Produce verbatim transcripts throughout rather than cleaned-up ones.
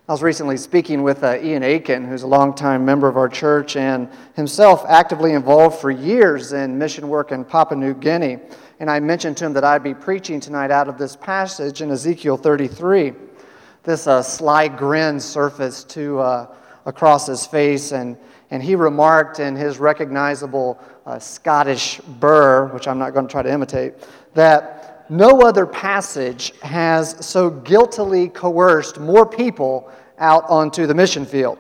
I was recently speaking with uh, Ian Aiken, who's a longtime member of our church and himself actively involved for years in mission work in Papua New Guinea. And I mentioned to him that I'd be preaching tonight out of this passage in Ezekiel thirty-three. This uh, sly grin surfaced to uh, across his face, and, and he remarked in his recognizable uh, Scottish burr, which I'm not going to try to imitate, that no other passage has so guiltily coerced more people out onto the mission field.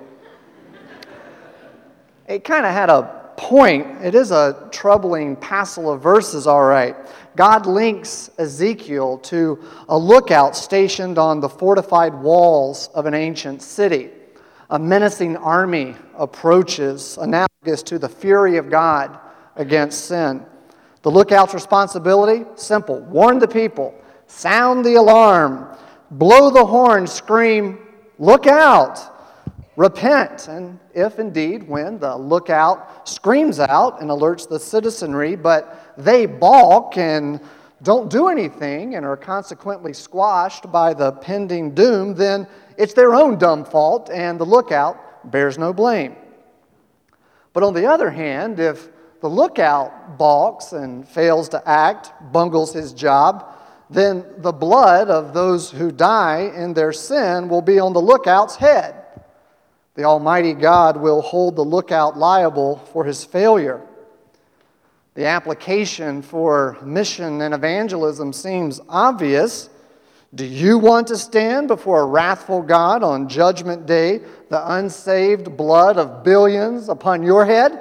It kind of had a point. It is a troubling passel of verses, all right. God links Ezekiel to a lookout stationed on the fortified walls of an ancient city. A menacing army approaches, analogous to the fury of God against sin. The lookout's responsibility? Simple. Warn the people. Sound the alarm. Blow the horn. Scream, look out. Repent. And if indeed, when the lookout screams out and alerts the citizenry, but they balk and don't do anything and are consequently squashed by the pending doom, then it's their own dumb fault and the lookout bears no blame. But on the other hand, if the lookout balks and fails to act, bungles his job, then the blood of those who die in their sin will be on the lookout's head. The Almighty God will hold the lookout liable for his failure. The application for mission and evangelism seems obvious. Do you want to stand before a wrathful God on Judgment Day, the unsaved blood of billions upon your head?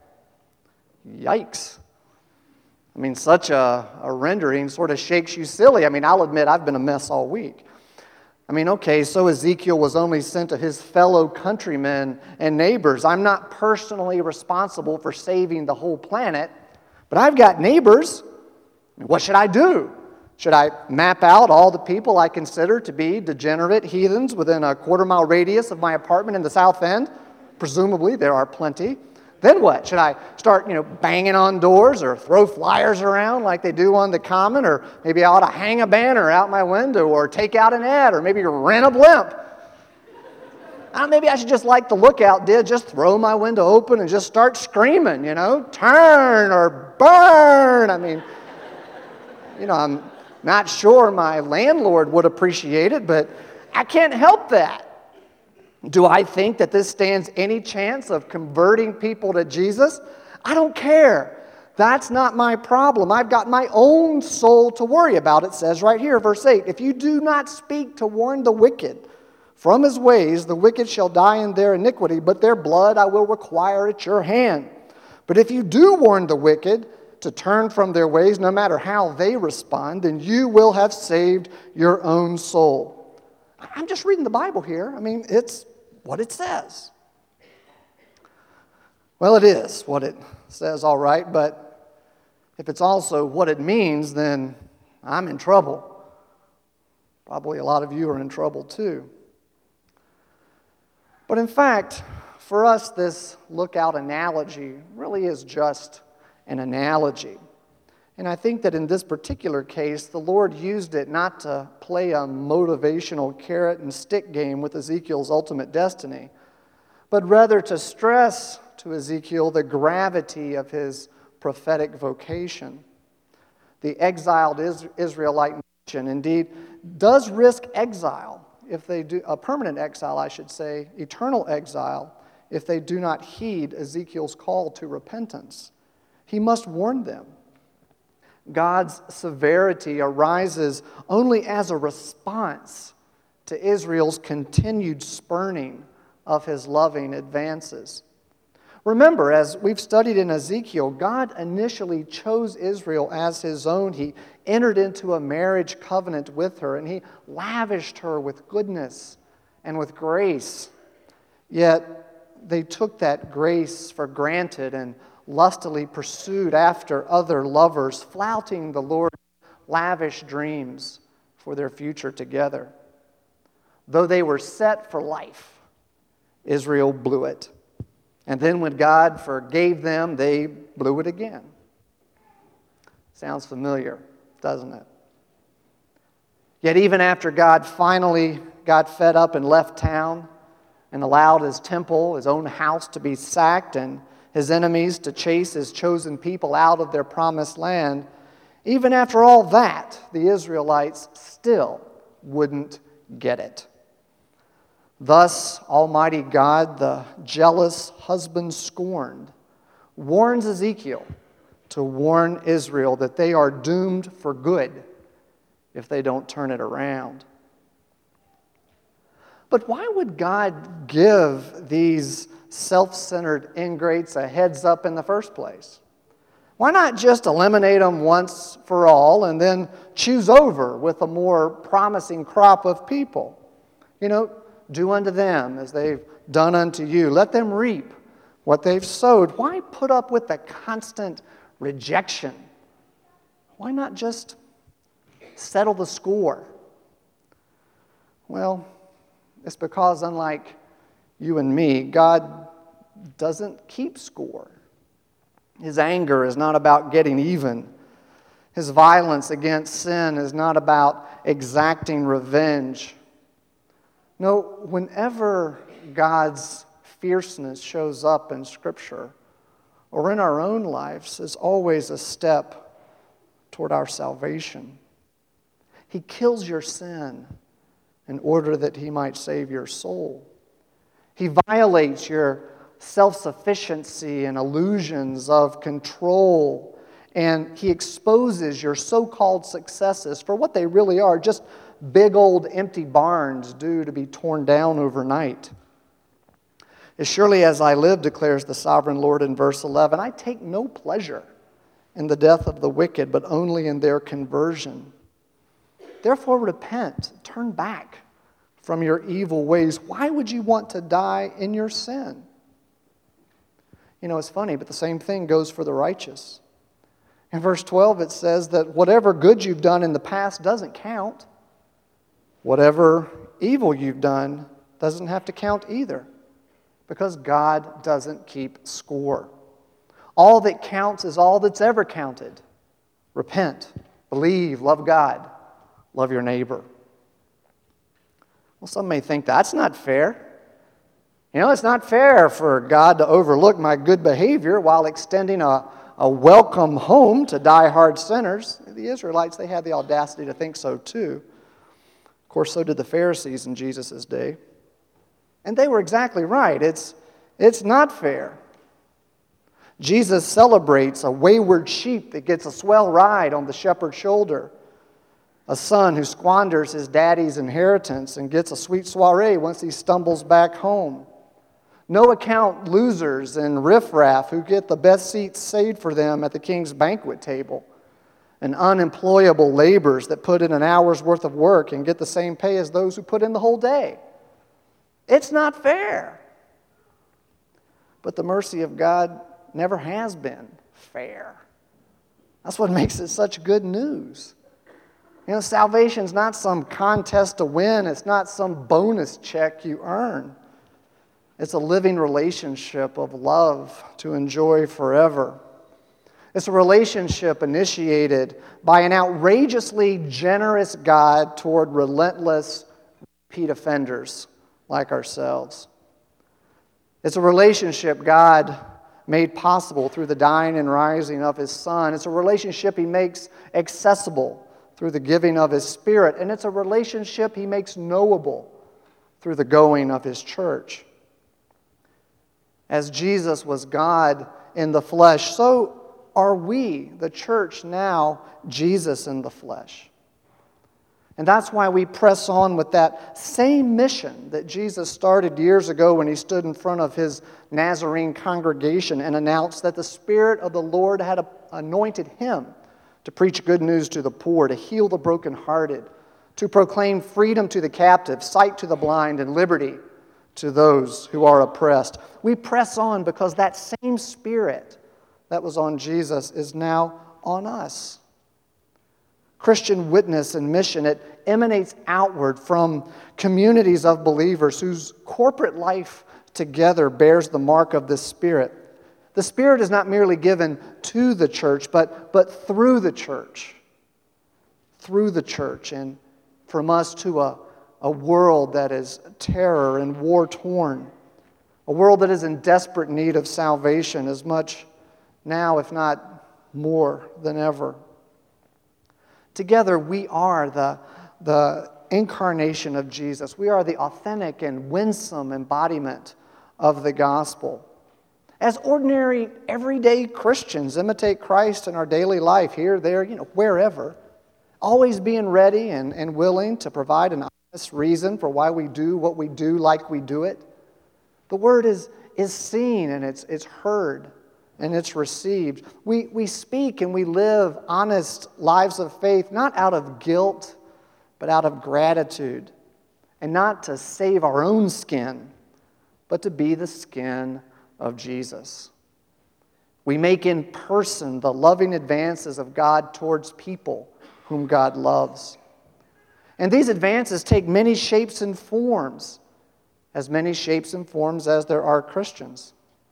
Yikes. I mean, such a, a rendering sort of shakes you silly. I mean, I'll admit I've been a mess all week. I mean, okay, so Ezekiel was only sent to his fellow countrymen and neighbors. I'm not personally responsible for saving the whole planet, but I've got neighbors. What should I do? Should I map out all the people I consider to be degenerate heathens within a quarter mile radius of my apartment in the South End? Presumably, there are plenty. Then what? Should I start, you know, banging on doors or throw flyers around like they do on the Common? Or maybe I ought to hang a banner out my window or take out an ad or maybe rent a blimp? Uh, maybe I should just, like the lookout did, just throw my window open and just start screaming, you know, turn or burn. I mean, you know, I'm not sure my landlord would appreciate it, but I can't help that. Do I think that this stands any chance of converting people to Jesus? I don't care. That's not my problem. I've got my own soul to worry about. It says right here, verse eight, if you do not speak to warn the wicked from his ways, the wicked shall die in their iniquity, but their blood I will require at your hand. But if you do warn the wicked to turn from their ways, no matter how they respond, then you will have saved your own soul. I'm just reading the Bible here. I mean, it's what it says. Well, it is what it says, all right, but if it's also what it means, then I'm in trouble. Probably a lot of you are in trouble too. But in fact, for us, this lookout analogy really is just an analogy. And I think that in this particular case, the Lord used it not to play a motivational carrot and stick game with Ezekiel's ultimate destiny, but rather to stress to Ezekiel the gravity of his prophetic vocation. The exiled Israelite nation, indeed, does risk exile if they do, a permanent exile, I should say, eternal exile, if they do not heed Ezekiel's call to repentance. He must warn them. God's severity arises only as a response to Israel's continued spurning of his loving advances. Remember, as we've studied in Ezekiel, God initially chose Israel as his own. He entered into a marriage covenant with her, and he lavished her with goodness and with grace. Yet they took that grace for granted and lustily pursued after other lovers, flouting the Lord's lavish dreams for their future together. Though they were set for life, Israel blew it. And then when God forgave them, they blew it again. Sounds familiar, doesn't it? Yet even after God finally got fed up and left town and allowed his temple, his own house, to be sacked and his enemies to chase his chosen people out of their promised land, even after all that, the Israelites still wouldn't get it. Thus, Almighty God, the jealous husband scorned, warns Ezekiel to warn Israel that they are doomed for good if they don't turn it around. But why would God give these self-centered ingrates a heads up in the first place? Why not just eliminate them once for all and then choose over with a more promising crop of people? You know, do unto them as they've done unto you. Let them reap what they've sowed. Why put up with the constant rejection? Why not just settle the score? Well, it's because unlike you and me, God doesn't keep score. His anger is not about getting even. His violence against sin is not about exacting revenge. No, whenever God's fierceness shows up in Scripture or in our own lives, is always a step toward our salvation. He kills your sin in order that He might save your soul. He violates your self-sufficiency and illusions of control, and He exposes your so-called successes for what they really are, just big old empty barns due to be torn down overnight. As surely as I live, declares the sovereign Lord in verse eleven, I take no pleasure in the death of the wicked, but only in their conversion. Therefore repent, turn back from your evil ways. Why would you want to die in your sin? You know, it's funny, but the same thing goes for the righteous. In verse twelve, it says that whatever good you've done in the past doesn't count. Whatever evil you've done doesn't have to count either, because God doesn't keep score. All that counts is all that's ever counted. Repent, believe, love God, love your neighbor. Well, some may think that's not fair. You know, it's not fair for God to overlook my good behavior while extending a, a welcome home to die-hard sinners. The Israelites, they had the audacity to think so too. Of course, so did the Pharisees in Jesus' day. And they were exactly right. It's, it's not fair. Jesus celebrates a wayward sheep that gets a swell ride on the shepherd's shoulder, a son who squanders his daddy's inheritance and gets a sweet soiree once he stumbles back home. No-account losers and riffraff who get the best seats saved for them at the king's banquet table, and unemployable laborers that put in an hour's worth of work and get the same pay as those who put in the whole day. It's not fair. But the mercy of God never has been fair. That's what makes it such good news. You know, salvation's not some contest to win. It's not some bonus check you earn. It's a living relationship of love to enjoy forever. It's a relationship initiated by an outrageously generous God toward relentless repeat offenders like ourselves. It's a relationship God made possible through the dying and rising of His Son. It's a relationship He makes accessible through the giving of His Spirit. And it's a relationship He makes knowable through the going of His church. As Jesus was God in the flesh, so are we, the church now, Jesus in the flesh. And that's why we press on with that same mission that Jesus started years ago when He stood in front of His Nazarene congregation and announced that the Spirit of the Lord had anointed Him to preach good news to the poor, to heal the brokenhearted, to proclaim freedom to the captive, sight to the blind, and liberty to those who are oppressed. We press on because that same Spirit that was on Jesus is now on us. Christian witness and mission, it emanates outward from communities of believers whose corporate life together bears the mark of the Spirit. The Spirit is not merely given to the church, but, but through the church. Through the church, and from us to a, a world that is terror and war-torn, a world that is in desperate need of salvation as much now, if not more than ever. Together, we are the, the incarnation of Jesus. We are the authentic and winsome embodiment of the gospel. As ordinary, everyday Christians, imitate Christ in our daily life, here, there, you know, wherever, always being ready and, and willing to provide an honest reason for why we do what we do like we do it. The word is, is seen and it's, it's heard and it's received. We, we speak and we live honest lives of faith, not out of guilt, but out of gratitude, and not to save our own skin, but to be the skin of Jesus. We make in person the loving advances of God towards people whom God loves. And these advances take many shapes and forms, as many shapes and forms as there are Christians.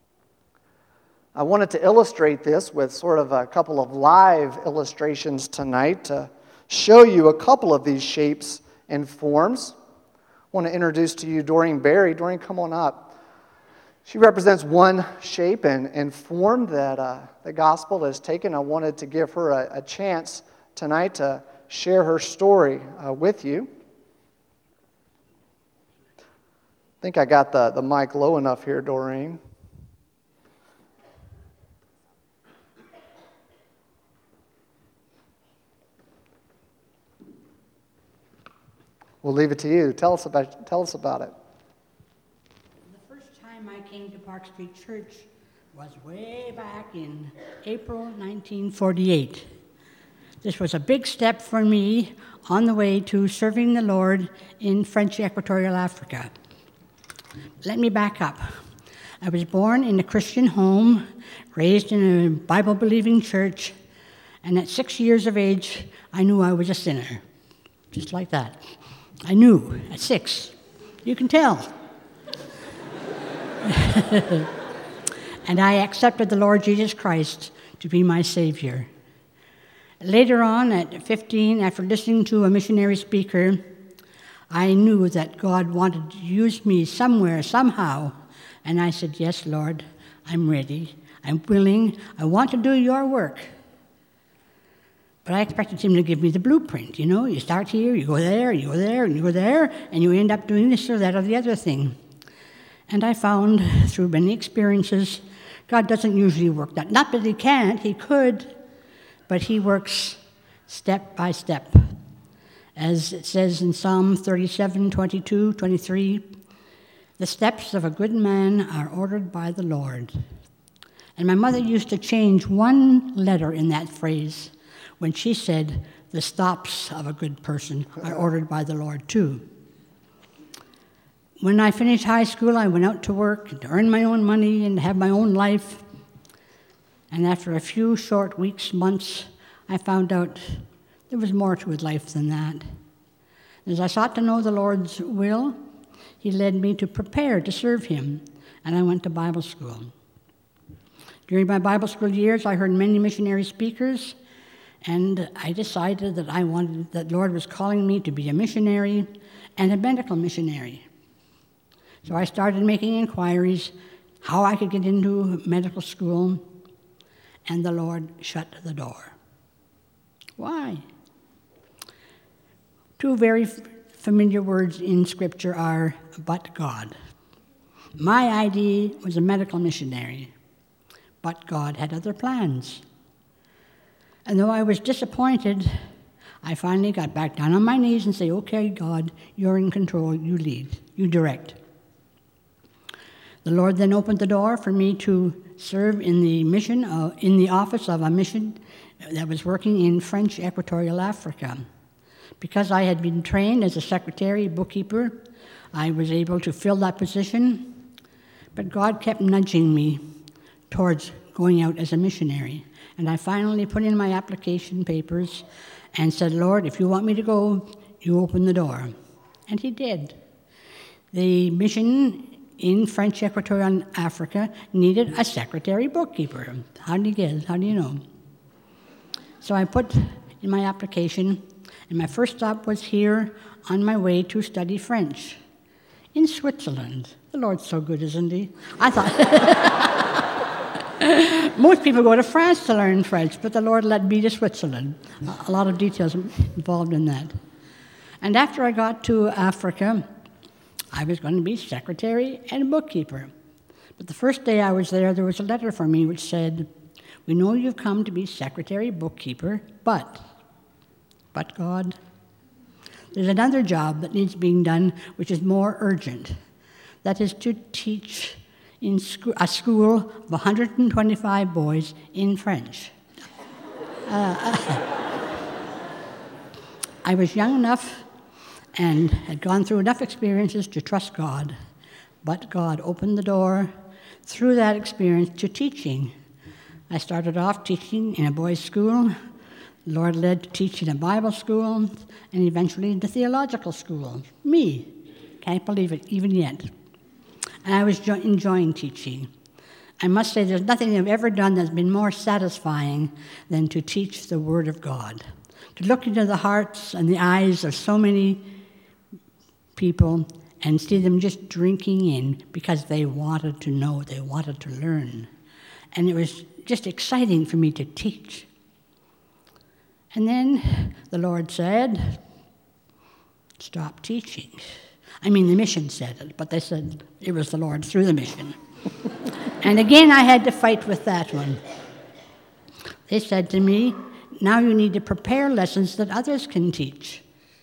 I wanted to illustrate this with sort of a couple of live illustrations tonight to show you a couple of these shapes and forms. I want to introduce to you Doreen Berry. Doreen, come on up. She represents one shape and, and form that uh, the gospel has taken. I wanted to give her a, a chance tonight to share her story uh, with you. I think I got the, the mic low enough here, Doreen. We'll leave it to you. Tell us about, tell us about it. The first time I came to Park Street Church was way back in April nineteen forty-eight. This was a big step for me on the way to serving the Lord in French Equatorial Africa. Let me back up. I was born in a Christian home, raised in a Bible-believing church, and at six years of age, I knew I was a sinner. Just like that. I knew at six. You can tell. And I accepted the Lord Jesus Christ to be my Savior. Later on, at fifteen, after listening to a missionary speaker, I knew that God wanted to use me somewhere, somehow. And I said, yes, Lord, I'm ready. I'm willing. I want to do your work. But I expected him to give me the blueprint, you know. You start here, you go there, you go there, and you go there, and you end up doing this or that or the other thing. And I found, through many experiences, God doesn't usually work that. Not that he can't, he could, but he works step by step. As it says in Psalm thirty-seven, twenty-two, twenty-three, the steps of a good man are ordered by the Lord. And my mother used to change one letter in that phrase when she said, the stops of a good person are ordered by the Lord too. When I finished high school, I went out to work to earn my own money and have my own life. And after a few short weeks, months, I found out there was more to life than that. As I sought to know the Lord's will, he led me to prepare to serve him, and I went to Bible school. During my Bible school years, I heard many missionary speakers, and I decided that I wanted, that Lord was calling me to be a missionary and a medical missionary. So I started making inquiries how I could get into medical school, and the Lord shut the door. Why? Two very f- familiar words in Scripture are, but God. My idea was a medical missionary, but God had other plans. And though I was disappointed, I finally got back down on my knees and said, okay, God, you're in control, you lead, you direct. The Lord then opened the door for me to serve in the mission, uh, in the office of a mission that was working in French Equatorial Africa. Because I had been trained as a secretary, bookkeeper, I was able to fill that position, but God kept nudging me towards going out as a missionary. And I finally put in my application papers and said, Lord, if you want me to go, you open the door. And he did. The mission in French Equatorial Africa needed a secretary bookkeeper. How do you get? How do you know? So I put in my application, And my first stop was here on my way to study French in Switzerland. The Lord's so good, isn't he? I thought most people go to France to learn French, but the Lord led me to Switzerland. A lot of details involved in that. And after I got to Africa, I was going to be secretary and bookkeeper. But the first day I was there, there was a letter for me which said, "We know you've come to be secretary, bookkeeper, but, but God, there's another job that needs being done which is more urgent. That is to teach in sco- a school of one hundred twenty-five boys in French." Uh, I was young enough and had gone through enough experiences to trust God, but God opened the door through that experience to teaching. I started off teaching in a boys' school. The Lord led to teach in a Bible school, and eventually into theological school. Me, can't believe it, even yet. And I was jo- enjoying teaching. I must say there's nothing I've ever done that's been more satisfying than to teach the Word of God. To look into the hearts and the eyes of so many people and see them just drinking in because they wanted to know, they wanted to learn. And it was just exciting for me to teach. And then the Lord said, "Stop teaching." I mean, the mission said it, but they said it was the Lord through the mission. And again, I had to fight with that one. They said to me, "Now you need to prepare lessons that others can teach."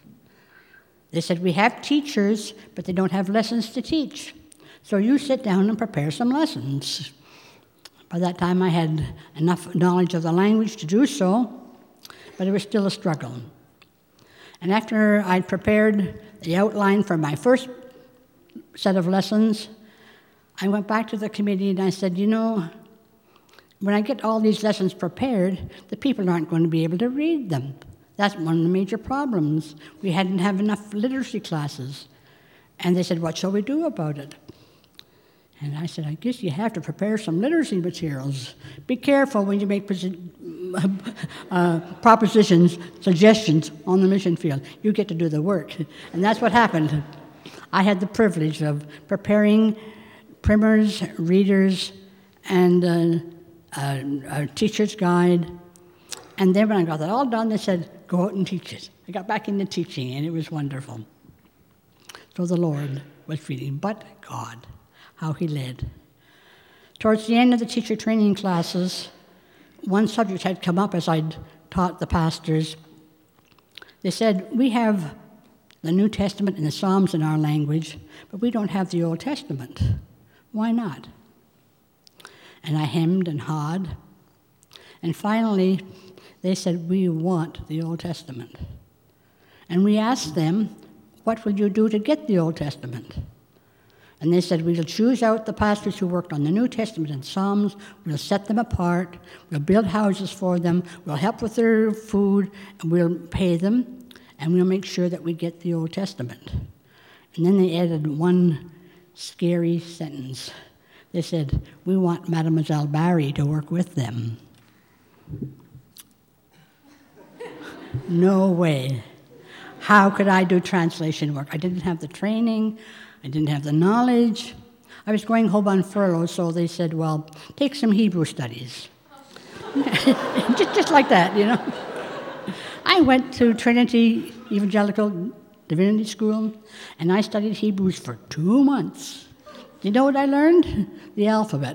They said, "We have teachers, but they don't have lessons to teach. So you sit down and prepare some lessons." By that time, I had enough knowledge of the language to do so, but it was still a struggle. And after I'd prepared the outline for my first set of lessons, I went back to the committee and I said, "You know, when I get all these lessons prepared, the people aren't going to be able to read them. That's one of the major problems. We hadn't have enough literacy classes." And they said, "What shall we do about it?" And I said, "I guess you have to prepare some literacy materials. Be careful when you make posi- uh, propositions, suggestions on the mission field. You get to do the work." And that's what happened. I had the privilege of preparing primers, readers, and uh, a, a teacher's guide. And then when I got that all done, they said, "Go out and teach it." I got back into teaching, and it was wonderful. So the Lord was feeding, but God, how He led. Towards the end of the teacher training classes, one subject had come up as I'd taught the pastors. They said, "We have the New Testament and the Psalms in our language, but we don't have the Old Testament. Why not?" And I hemmed and hawed. And finally, they said, "We want the Old Testament." And we asked them, "What will you do to get the Old Testament?" And they said, "We'll choose out the pastors who worked on the New Testament and Psalms, we'll set them apart, we'll build houses for them, we'll help with their food, and we'll pay them, and we'll make sure that we get the Old Testament." And then they added one scary sentence. They said, "We want Mademoiselle Barry to work with them." No way. How could I do translation work? I didn't have the training. I didn't have the knowledge. I was going home on furlough, so they said, "Well, take some Hebrew studies." just, just like that, you know. I went to Trinity Evangelical Divinity School, and I studied Hebrews for two months. You know what I learned? The alphabet.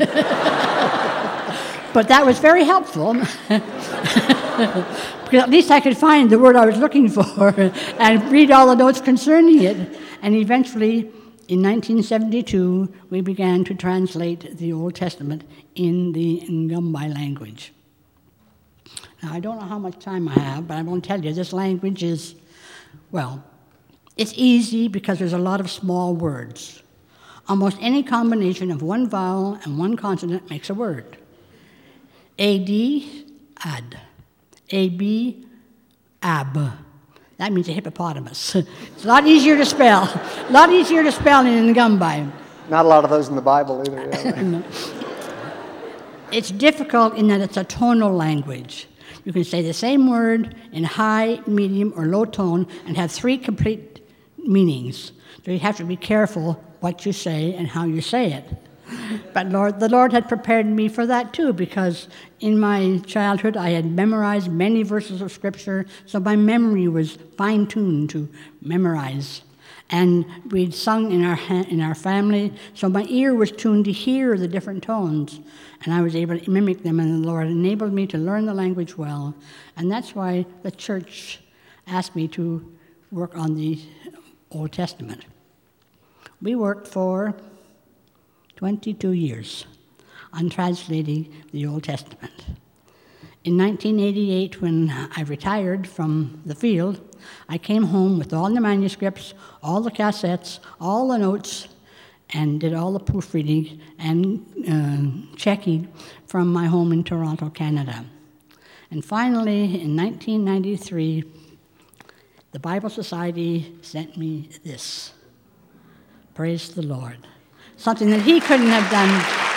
But that was very helpful. Because at least I could find the word I was looking for and read all the notes concerning it. And eventually, in nineteen seventy-two, we began to translate the Old Testament in the Ngumbai language. Now, I don't know how much time I have, but I'm going to tell you, this language is, well, it's easy because there's a lot of small words. Almost any combination of one vowel and one consonant makes a word. A D, ad. A B, ab. That means a hippopotamus. It's a lot easier to spell. A lot easier to spell in Ngumbai. Not a lot of those in the Bible either. Yeah. It's difficult in that it's a tonal language. You can say the same word in high, medium, or low tone and have three complete meanings. So you have to be careful what you say and how you say it. But Lord, the Lord had prepared me for that too, because in my childhood I had memorized many verses of Scripture, so my memory was fine-tuned to memorize. And we'd sung in our in our family, so my ear was tuned to hear the different tones, and I was able to mimic them, and the Lord enabled me to learn the language well. And that's why the church asked me to work on the Old Testament. We worked for twenty-two years on translating the Old Testament. In nineteen eighty-eight, when I retired from the field, I came home with all the manuscripts, all the cassettes, all the notes, and did all the proofreading and uh, checking from my home in Toronto, Canada. And finally, in nineteen ninety-three, the Bible Society sent me this. Praise the Lord. Something that he couldn't have done.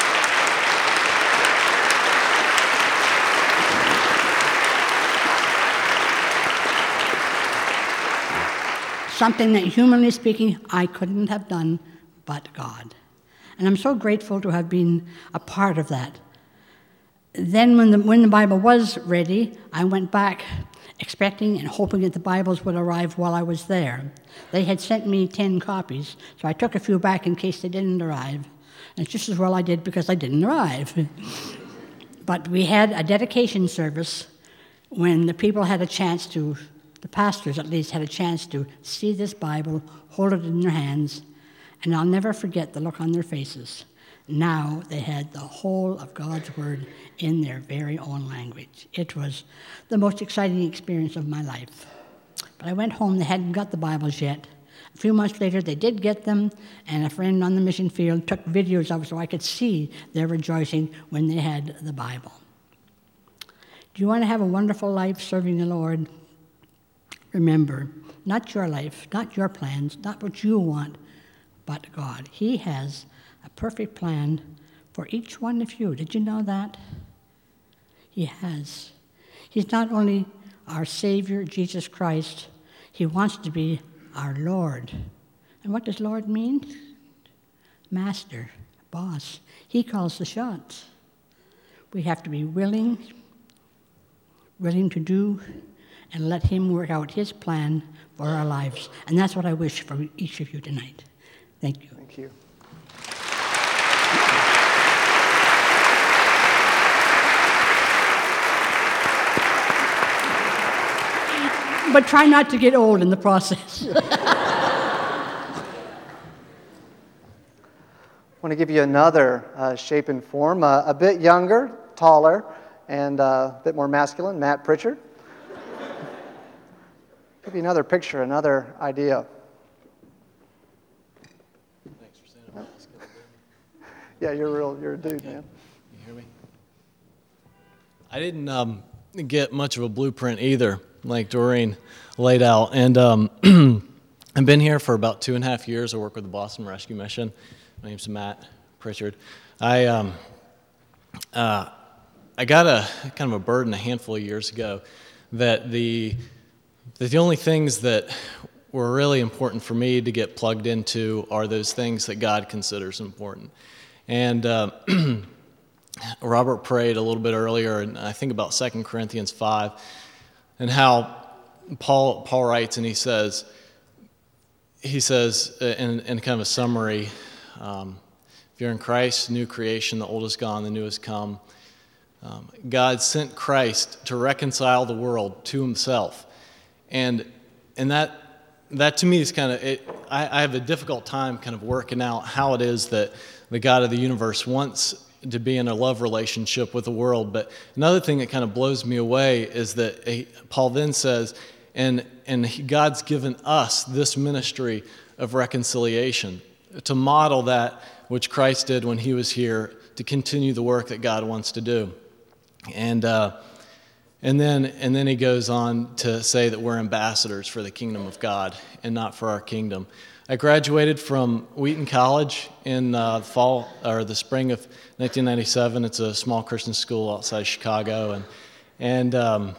Something that, humanly speaking, I couldn't have done but God. And I'm so grateful to have been a part of that. Then when the, when the Bible was ready, I went back expecting and hoping that the Bibles would arrive while I was there. They had sent me ten copies, so I took a few back in case they didn't arrive. And it's just as well I did because I didn't arrive. But we had a dedication service when the people had a chance to, the pastors at least, had a chance to see this Bible, hold it in their hands, and I'll never forget the look on their faces. Now they had the whole of God's Word in their very own language. It was the most exciting experience of my life. But I went home, they hadn't got the Bibles yet. A few months later, they did get them, and a friend on the mission field took videos of it so I could see their rejoicing when they had the Bible. Do you want to have a wonderful life serving the Lord? Remember, not your life, not your plans, not what you want, but God. He has a perfect plan for each one of you. Did you know that? He has. He's not only our Savior, Jesus Christ, he wants to be our Lord. And what does Lord mean? Master, boss. He calls the shots. We have to be willing, willing to do, and let him work out his plan for our lives. And that's what I wish for each of you tonight. Thank you. Thank you. But try not to get old in the process. I want to give you another uh, shape and form, uh, a bit younger, taller, and uh, a bit more masculine, Matt Pritchard. Give you another picture, another idea. Thanks for saying it. Yeah, you're a real, you're a dude, Okay. man. You hear me? I didn't um, get much of a blueprint either, like Doreen laid out. And um, I've been here for about two and a half years. I work with the Boston Rescue Mission. My name's Matt Pritchard. I um, uh, I got a kind of a burden a handful of years ago that the that the only things that were really important for me to get plugged into are those things that God considers important. And uh, Robert prayed a little bit earlier, and I think about Second Corinthians five, and how Paul Paul writes, and he says, he says in, in kind of a summary, um, if you're in Christ, new creation, the old is gone, the new has come. Um, God sent Christ to reconcile the world to himself. And and that that to me is kind of, it, I, I have a difficult time kind of working out how it is that the God of the universe wants to be in a love relationship with the world. But another thing that kind of blows me away is that he, Paul then says, and, and he, God's given us this ministry of reconciliation to model that which Christ did when he was here, to continue the work that God wants to do. And uh, and then and then he goes on to say that we're ambassadors for the kingdom of God and not for our kingdom. I graduated from Wheaton College in uh, the fall or the spring of nineteen ninety-seven. It's a small Christian school outside Chicago, and And um,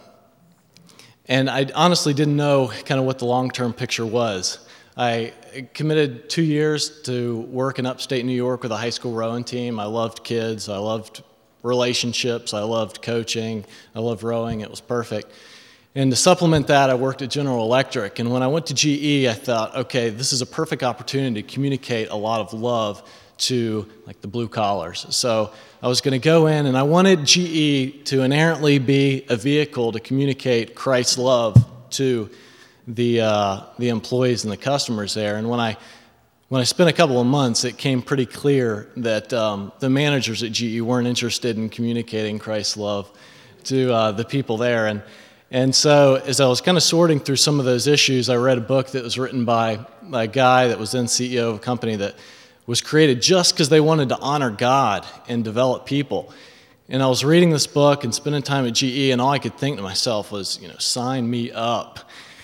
and I honestly didn't know kind of what the long-term picture was. I committed two years to work in upstate New York with a high school rowing team. I loved kids. I loved relationships. I loved coaching. I loved rowing. It was perfect. And to supplement that, I worked at General Electric. And when I went to G E, I thought, okay, this is a perfect opportunity to communicate a lot of love to like the blue collars. So I was going to go in, and I wanted G E to inherently be a vehicle to communicate Christ's love to the uh, the employees and the customers there. And when I when I spent a couple of months, it came pretty clear that um, the managers at G E weren't interested in communicating Christ's love to uh, the people there. And and so as I was kind of sorting through some of those issues, I read a book that was written by a guy that was then C E O of a company that was created just because they wanted to honor God and develop people. And I was reading this book and spending time at G E, and all I could think to myself was, you know, sign me up.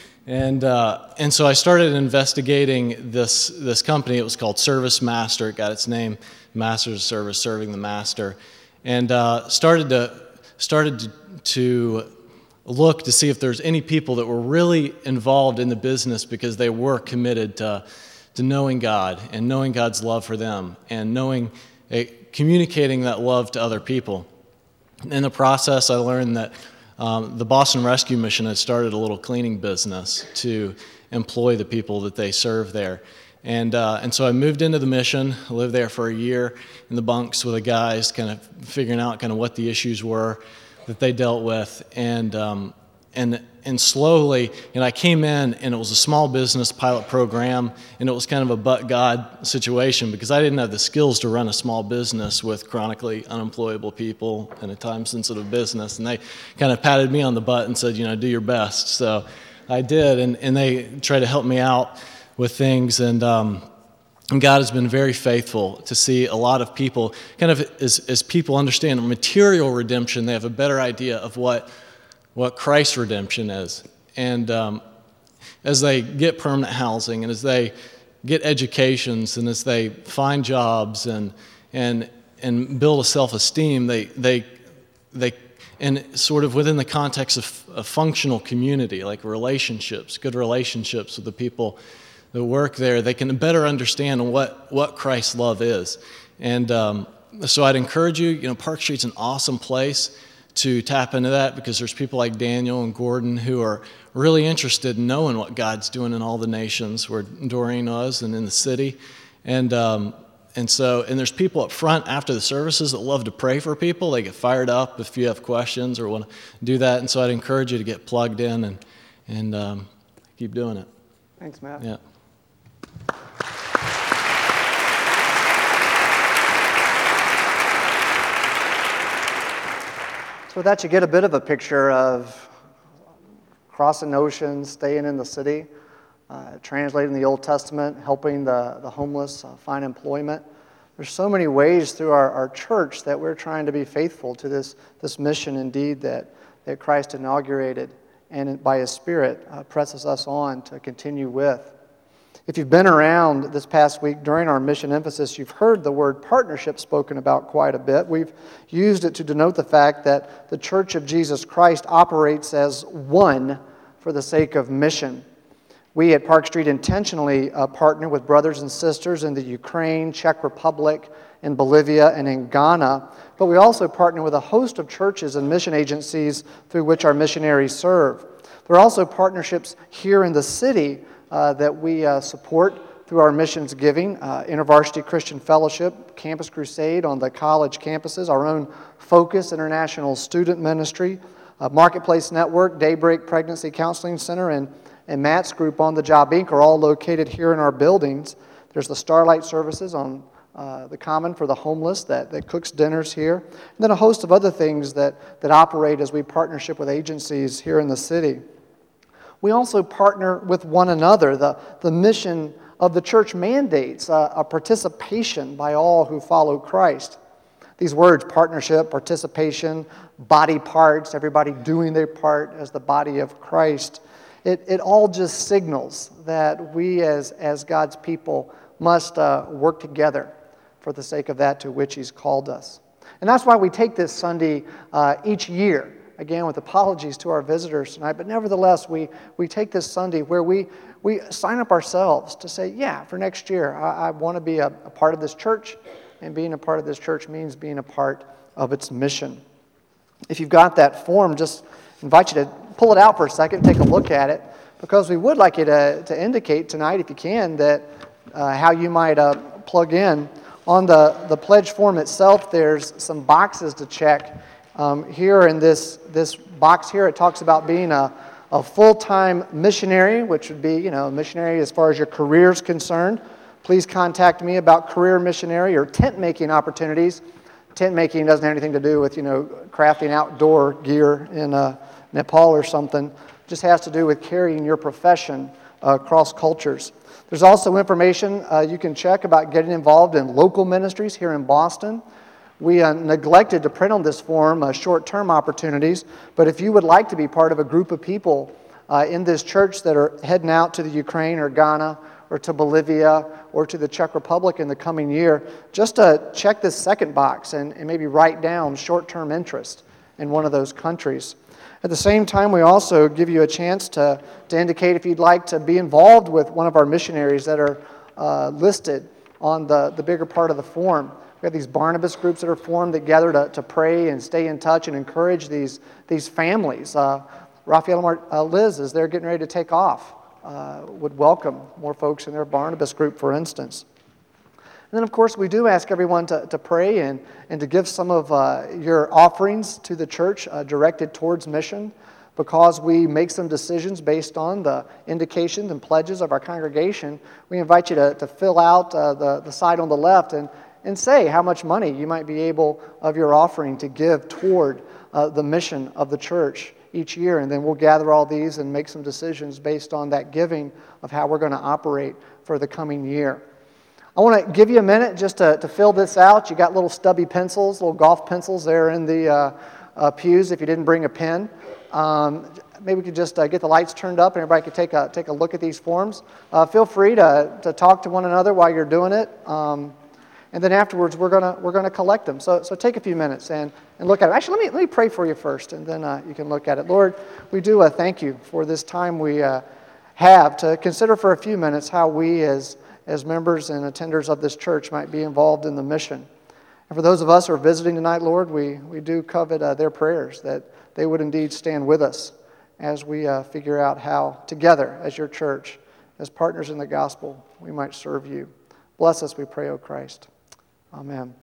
And uh, and so I started investigating this this company. It was called Service Master. It got its name, Masters of Service, Serving the Master, and uh, started to started to, to look to see if there's any people that were really involved in the business because they were committed to to knowing God and knowing God's love for them and knowing uh, communicating that love to other people. In the process, I learned that Um, the Boston Rescue Mission had started a little cleaning business to employ the people that they serve there. And uh, and so I moved into the mission, lived there for a year in the bunks with the guys, kind of figuring out kind of what the issues were that they dealt with. And um, and and slowly, you know, I came in, and it was a small business pilot program, and it was kind of a but God situation because I didn't have the skills to run a small business with chronically unemployable people in a time-sensitive business. And they kind of patted me on the butt and said, you know, do your best. So I did, and, and they tried to help me out with things. And, um, and God has been very faithful to see a lot of people, kind of as, as people understand material redemption, they have a better idea of what what Christ's redemption is. And um, as they get permanent housing and as they get educations and as they find jobs and and and build a self-esteem, they they they and sort of within the context of a functional community, like relationships, good relationships with the people that work there, they can better understand what what Christ's love is. And um, so I'd encourage you, you know, Park Street's an awesome place to tap into that because there's people like Daniel and Gordon who are really interested in knowing what God's doing in all the nations where Doreen was and in the city. And um, and so, and there's people up front after the services that love to pray for people. They get fired up if you have questions or want to do that. And so I'd encourage you to get plugged in and, and um, keep doing it. Thanks, Matt. Yeah. So with that, you get a bit of a picture of crossing oceans, staying in the city, uh, translating the Old Testament, helping the, the homeless uh, find employment. There's so many ways through our, our church that we're trying to be faithful to this, this mission indeed that, that Christ inaugurated and by His Spirit uh, presses us on to continue with. If you've been around this past week during our mission emphasis, you've heard the word partnership spoken about quite a bit. We've used it to denote the fact that the Church of Jesus Christ operates as one for the sake of mission. We at Park Street intentionally uh, partner with brothers and sisters in the Ukraine, Czech Republic, in Bolivia, and in Ghana, but we also partner with a host of churches and mission agencies through which our missionaries serve. There are also partnerships here in the city Uh, that we uh, support through our missions giving, uh, InterVarsity Christian Fellowship, Campus Crusade on the college campuses, our own Focus International Student Ministry, uh, Marketplace Network, Daybreak Pregnancy Counseling Center, and, and Matt's group On the Job Incorporated are all located here in our buildings. There's the Starlight Services on uh, the Common for the homeless that, that cooks dinners here, and then a host of other things that, that operate as we partnership with agencies here in the city. We also partner with one another. The, the mission of the church mandates uh, a participation by all who follow Christ. These words, partnership, participation, body parts, everybody doing their part as the body of Christ, it, it all just signals that we as, as God's people must uh, work together for the sake of that to which He's called us. And that's why we take this Sunday uh, each year again, with apologies to our visitors tonight, but nevertheless, we, we take this Sunday where we, we sign up ourselves to say, yeah, for next year, I, I want to be a, a part of this church, and being a part of this church means being a part of its mission. If you've got that form, just invite you to pull it out for a second, take a look at it, because we would like you to, to indicate tonight, if you can, that uh, how you might uh, plug in. On the, the pledge form itself, there's some boxes to check. Um, here in this, this box here, it talks about being a, a full-time missionary, which would be, you know, a missionary as far as your career is concerned. Please contact me about career missionary or tent-making opportunities. Tent making doesn't have anything to do with, you know, crafting outdoor gear in uh, Nepal or something. It just has to do with carrying your profession uh, across cultures. There's also information uh, you can check about getting involved in local ministries here in Boston. We uh, neglected to print on this form uh, short-term opportunities, but if you would like to be part of a group of people uh, in this church that are heading out to the Ukraine or Ghana or to Bolivia or to the Czech Republic in the coming year, just uh, check this second box and, and maybe write down short-term interest in one of those countries. At the same time, we also give you a chance to, to indicate if you'd like to be involved with one of our missionaries that are uh, listed on the, the bigger part of the form. We have these Barnabas groups that are formed that gather to, to pray and stay in touch and encourage these, these families. Uh, Raphael and Mar- uh, Liz, as they're getting ready to take off, uh, would welcome more folks in their Barnabas group, for instance. And then, of course, we do ask everyone to, to pray and, and to give some of uh, your offerings to the church uh, directed towards mission, because we make some decisions based on the indications and pledges of our congregation. We invite you to, to fill out uh, the, the side on the left and, and say how much money you might be able of your offering to give toward uh, the mission of the church each year. And then we'll gather all these and make some decisions based on that giving of how we're going to operate for the coming year. I want to give you a minute just to, to fill this out. You got little stubby pencils, little golf pencils there in the uh, uh, pews if you didn't bring a pen. Um, maybe we could just uh, get the lights turned up and everybody could take a, take a look at these forms. Uh, feel free to, to talk to one another while you're doing it. Um, and then afterwards, we're going to we're gonna collect them. So, so take a few minutes and, and look at it. Actually, let me, let me pray for you first, and then uh, you can look at it. Lord, we do uh, thank you for this time we uh, have to consider for a few minutes how we as as members and attenders of this church might be involved in the mission. And for those of us who are visiting tonight, Lord, we, we do covet uh, their prayers that they would indeed stand with us as we uh, figure out how together as your church, as partners in the gospel, we might serve you. Bless us, we pray, O Christ. Amen.